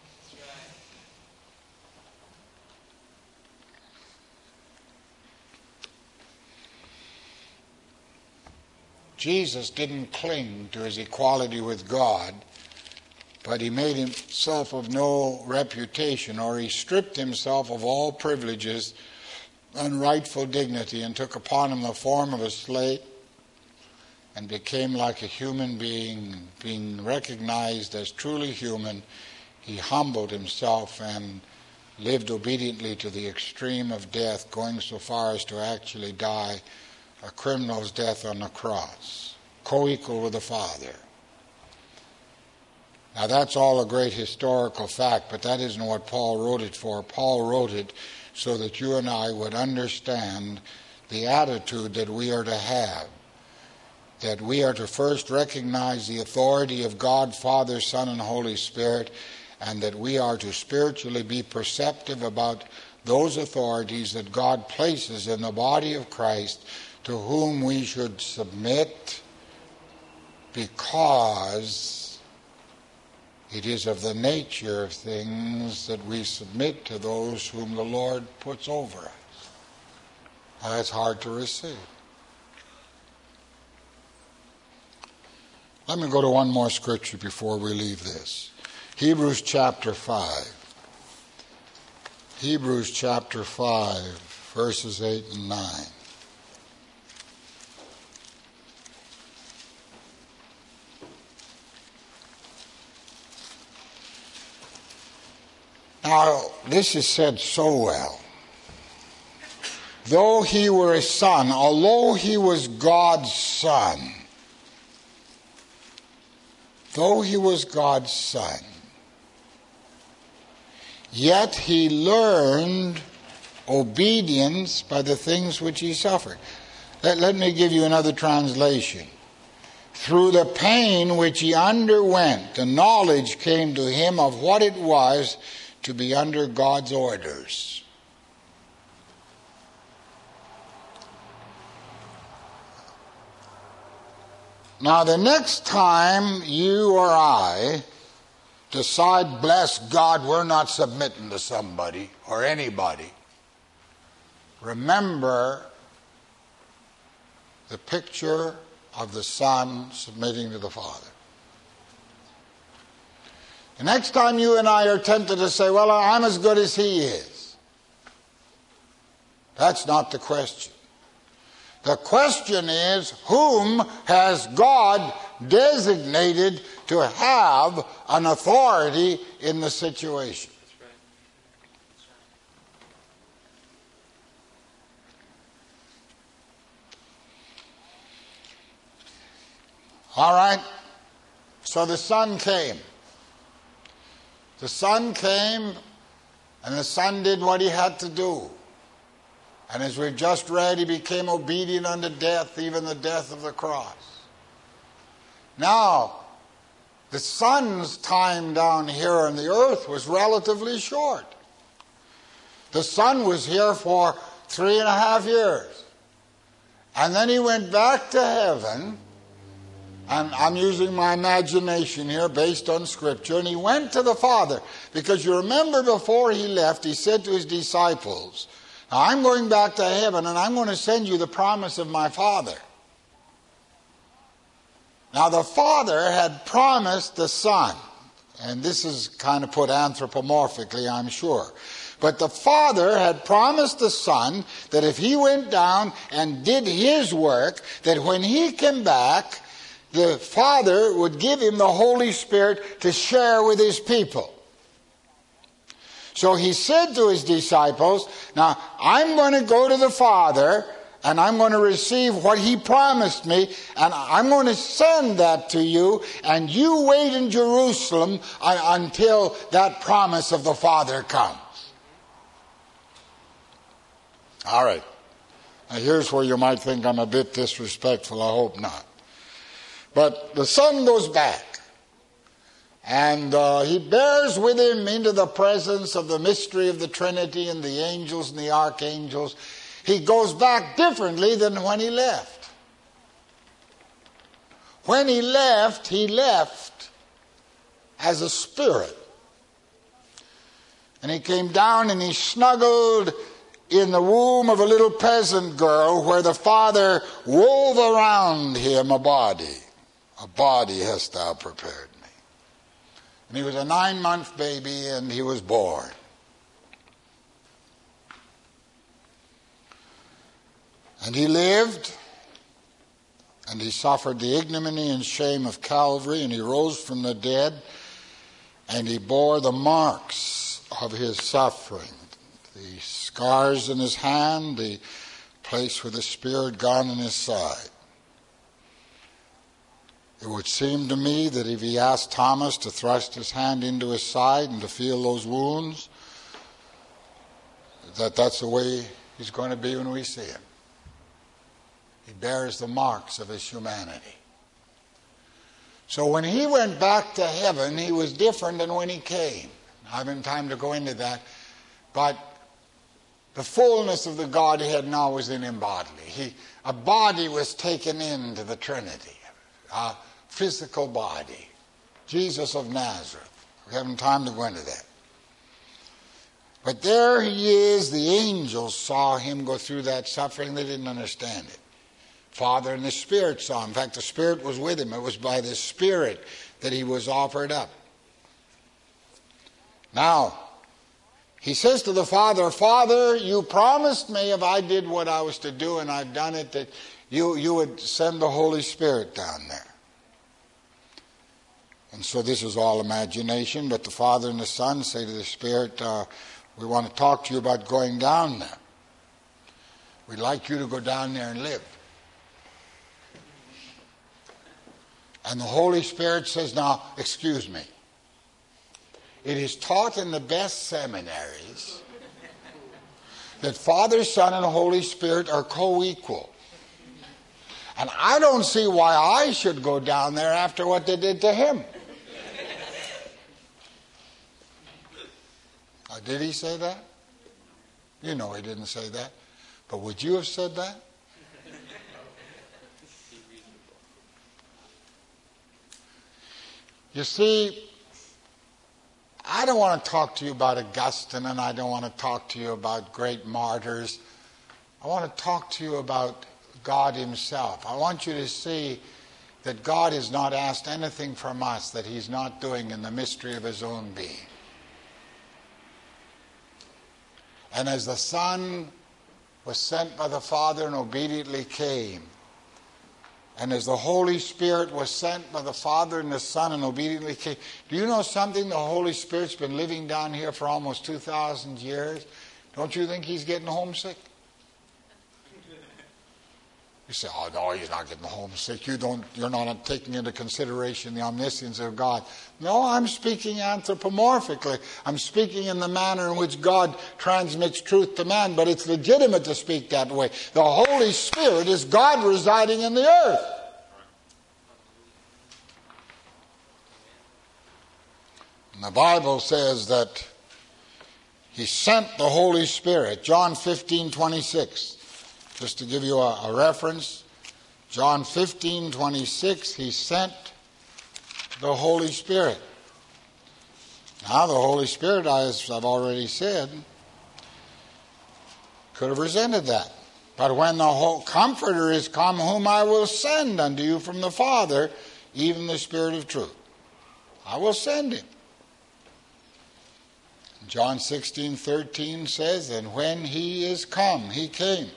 Jesus didn't cling to his equality with God, but he made himself of no reputation, or he stripped himself of all privileges and rightful dignity, and took upon him the form of a slave, and became like a human being. Being recognized as truly human, he humbled himself and lived obediently to the extreme of death, going so far as to actually die a criminal's death on the cross, co-equal with the Father. Now that's all a great historical fact, but that isn't what Paul wrote it for. Paul wrote it so that you and I would understand the attitude that we are to have. That we are to first recognize the authority of God, Father, Son, and Holy Spirit, and that we are to spiritually be perceptive about those authorities that God places in the body of Christ, to whom we should submit, because it is of the nature of things that we submit to those whom the Lord puts over us. Now, that's hard to receive. Let me go to one more scripture before we leave this. Hebrews chapter 5. Hebrews chapter 5, verses 8 and 9. Now, this is said so well. Though he were a son, although he was God's son, though he was God's son, yet he learned obedience by the things which he suffered. Let me give you another translation. Through the pain which he underwent, the knowledge came to him of what it was to be under God's orders. Now, the next time you or I decide, bless God, we're not submitting to somebody or anybody, remember the picture of the Son submitting to the Father. The next time you and I are tempted to say, well, I'm as good as he is. That's not the question. The question is, whom has God designated to have an authority in the situation? All right, so the Son came. The Son came, and the Son did what he had to do. And as we've just read, he became obedient unto death, even the death of the cross. Now, the Son's time down here on the earth was relatively short. The Son was here for 3.5 years. And then he went back to heaven. And I'm using my imagination here based on Scripture. And he went to the Father. Because you remember before he left, he said to his disciples, now I'm going back to heaven and I'm going to send you the promise of my Father. Now the Father had promised the Son. And this is kind of put anthropomorphically, I'm sure. But the Father had promised the Son that if he went down and did his work, that when he came back, the Father would give him the Holy Spirit to share with his people. So he said to his disciples, now I'm going to go to the Father and I'm going to receive what he promised me and I'm going to send that to you and you wait in Jerusalem until that promise of the Father comes. All right. Now here's where you might think I'm a bit disrespectful. I hope not. But the Son goes back. And he bears with him into the presence of the mystery of the Trinity and the angels and the archangels. He goes back differently than when he left. When he left as a spirit. And he came down and he snuggled in the womb of a little peasant girl where the Father wove around him a body. A body hast thou prepared. And he was a 9-month baby and he was born. And he lived and he suffered the ignominy and shame of Calvary and he rose from the dead and he bore the marks of his suffering. The scars in his hand, the place where the spear had gone in his side. It would seem to me that if he asked Thomas to thrust his hand into his side and to feel those wounds, that's the way he's going to be when we see him. He bears the marks of his humanity. So when he went back to heaven, he was different than when he came. I haven't time to go into that, but the fullness of the Godhead now was in him bodily. A body was taken into the Trinity. A physical body. Jesus of Nazareth. We haven't time to go into that. But there he is. The angels saw him go through that suffering. They didn't understand it. Father and the Spirit saw him. In fact, the Spirit was with him. It was by the Spirit that he was offered up. Now, he says to the Father, Father, you promised me if I did what I was to do and I've done it, that you would send the Holy Spirit down there. And so this is all imagination, but the Father and the Son say to the Spirit, we want to talk to you about going down there. We'd like you to go down there and live. And the Holy Spirit says, now, excuse me. It is taught in the best seminaries that Father, Son, and Holy Spirit are co-equal. And I don't see why I should go down there after what they did to him. Did he say that? You know he didn't say that. But would you have said that? You see, I don't want to talk to you about Augustine and I don't want to talk to you about great martyrs. I want to talk to you about God himself. I want you to see that God has not asked anything from us that He's not doing in the mystery of His own being. And as the Son was sent by the Father and obediently came, and as the Holy Spirit was sent by the Father and the Son and obediently came, do you know something? The Holy Spirit's been living down here for almost 2,000 years. Don't you think He's getting homesick? You say, oh no, He's not getting homesick. You're not taking into consideration the omniscience of God. No, I'm speaking anthropomorphically. I'm speaking in the manner in which God transmits truth to man, but it's legitimate to speak that way. The Holy Spirit is God residing in the earth. And the Bible says that He sent the Holy Spirit. John 15:26. Just to give you a reference, John 15:26, He sent the Holy Spirit. Now, the Holy Spirit, as I've already said, could have resented that. But when the whole Comforter is come, whom I will send unto you from the Father, even the Spirit of truth, I will send Him. John 16:13 says, and when He is come, He came.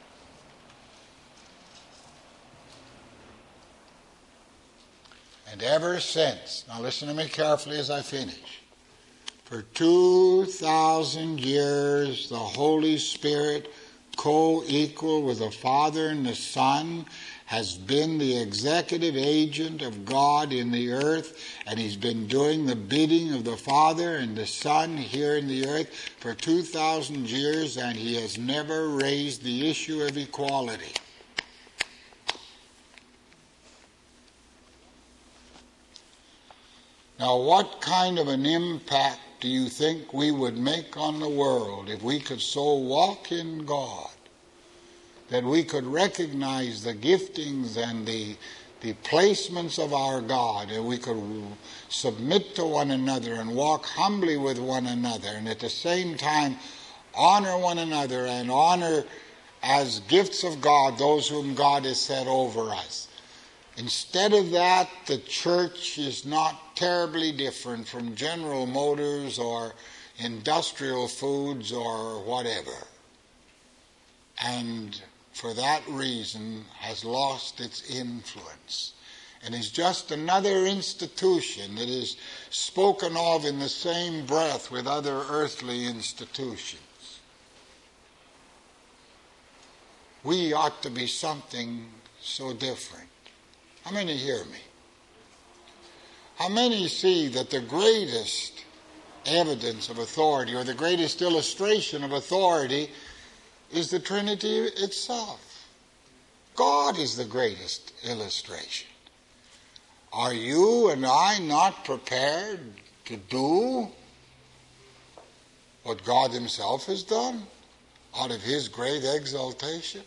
And ever since, now listen to me carefully as I finish, for 2,000 years the Holy Spirit, co-equal with the Father and the Son, has been the executive agent of God in the earth, and He's been doing the bidding of the Father and the Son here in the earth for 2,000 years, and He has never raised the issue of equality. Now, what kind of an impact do you think we would make on the world if we could so walk in God that we could recognize the giftings and the placements of our God, and we could submit to one another and walk humbly with one another, and at the same time honor one another and honor as gifts of God those whom God has set over us? Instead of that, the church is not terribly different from General Motors or industrial foods or whatever. And for that reason has lost its influence. And is just another institution that is spoken of in the same breath with other earthly institutions. We ought to be something so different. How many hear me? How many see that the greatest evidence of authority, or the greatest illustration of authority, is the Trinity itself? God is the greatest illustration. Are you and I not prepared to do what God Himself has done out of His great exaltation?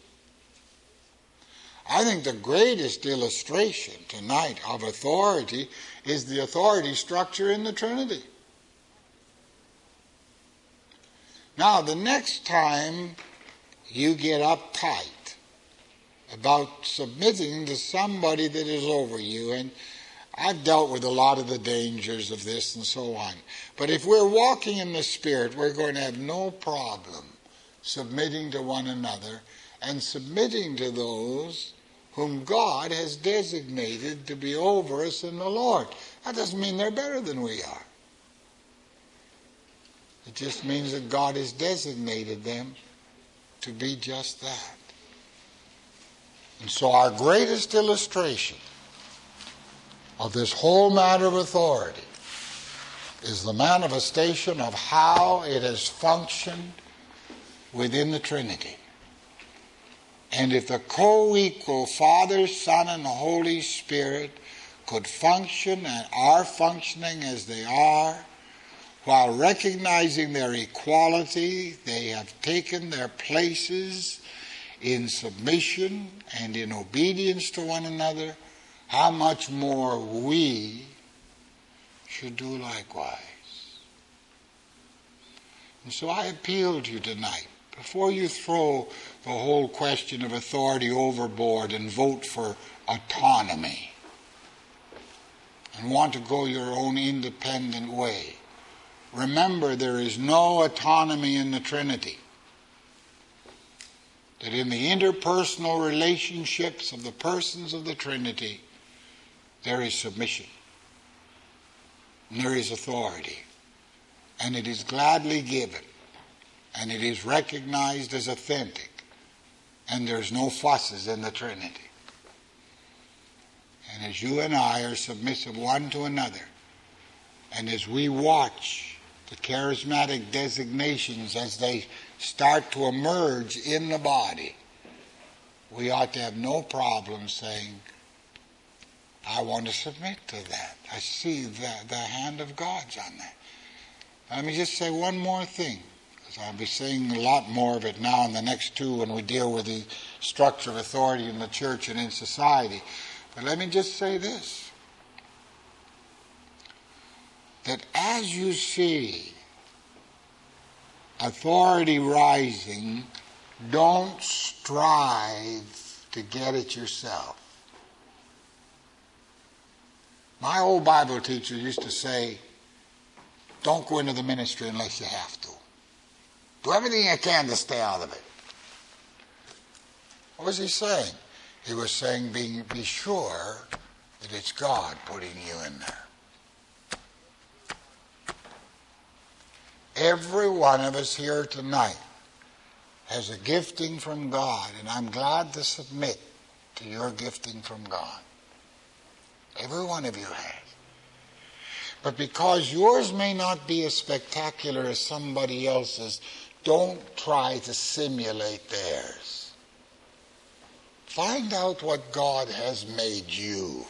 I think the greatest illustration tonight of authority is the authority structure in the Trinity. Now, the next time you get uptight about submitting to somebody that is over you, and I've dealt with a lot of the dangers of this and so on, but if we're walking in the Spirit, we're going to have no problem submitting to one another and submitting to those whom God has designated to be over us in the Lord. That doesn't mean they're better than we are. It just means that God has designated them to be just that. And so our greatest illustration of this whole matter of authority is the manifestation of how it has functioned within the Trinity. And if the co-equal Father, Son, and Holy Spirit could function and are functioning as they are, while recognizing their equality, they have taken their places in submission and in obedience to one another, how much more we should do likewise. And so I appeal to you tonight, before you throw the whole question of authority overboard and vote for autonomy, and want to go your own independent way. Remember, there is no autonomy in the Trinity. That in the interpersonal relationships of the persons of the Trinity, there is submission. And there is authority. And it is gladly given. And it is recognized as authentic. And there's no fusses in the Trinity. And as you and I are submissive one to another, and as we watch the charismatic designations as they start to emerge in the body, we ought to have no problem saying, I want to submit to that. I see the hand of God's on that. Let me just say one more thing, because I'll be saying a lot more of it now in the next two when we deal with the structure of authority in the church and in society. But let me just say this, that as you see authority rising, don't strive to get it yourself. My old Bible teacher used to say, don't go into the ministry unless you have to. Do everything you can to stay out of it. What was he saying? He was saying, be sure that it's God putting you in there. Every one of us here tonight has a gifting from God, and I'm glad to submit to your gifting from God. Every one of you has. But because yours may not be as spectacular as somebody else's, don't try to simulate theirs. Find out what God has made you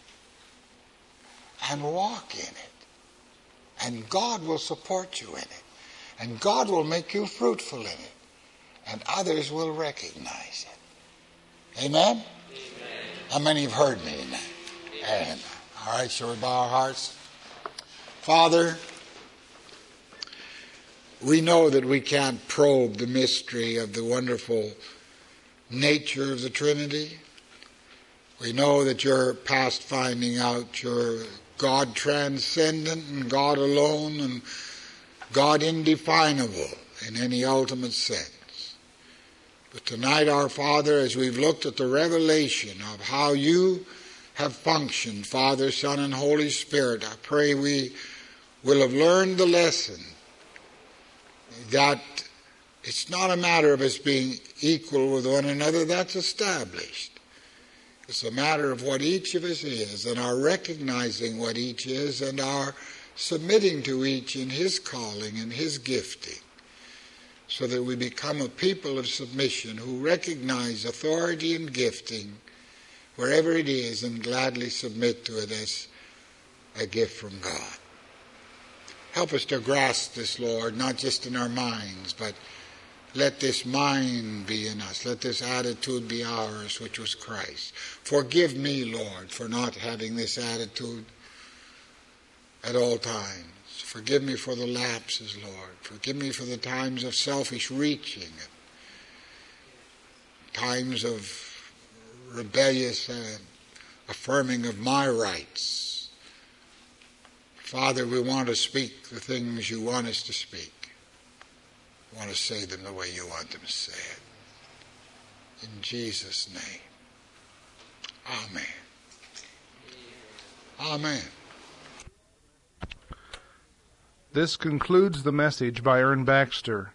and walk in it. And God will support you in it. And God will make you fruitful in it. And others will recognize it. Amen? Amen. How many have heard me tonight? Amen. All right, shall we bow our hearts? Father, we know that we can't probe the mystery of the wonderful nature of the Trinity. We know that you're past finding out you're God transcendent and God alone and God indefinable in any ultimate sense. But tonight, our Father, as we've looked at the revelation of how you have functioned, Father, Son, and Holy Spirit, I pray we will have learned the lesson that it's not a matter of us being equal with one another. That's established. It's a matter of what each of us is and our recognizing what each is and our submitting to each in his calling and his gifting, so that we become a people of submission who recognize authority and gifting wherever it is and gladly submit to it as a gift from God. Help us to grasp this, Lord, not just in our minds, but let this mind be in us. Let this attitude be ours, which was Christ. Forgive me, Lord, for not having this attitude at all times. Forgive me for the lapses, Lord. Forgive me for the times of selfish reaching, times of rebellious affirming of my rights. Father, we want to speak the things you want us to speak. We want to say them the way you want them said. In Jesus' name. Amen. Amen.
This concludes the message by Ern Baxter.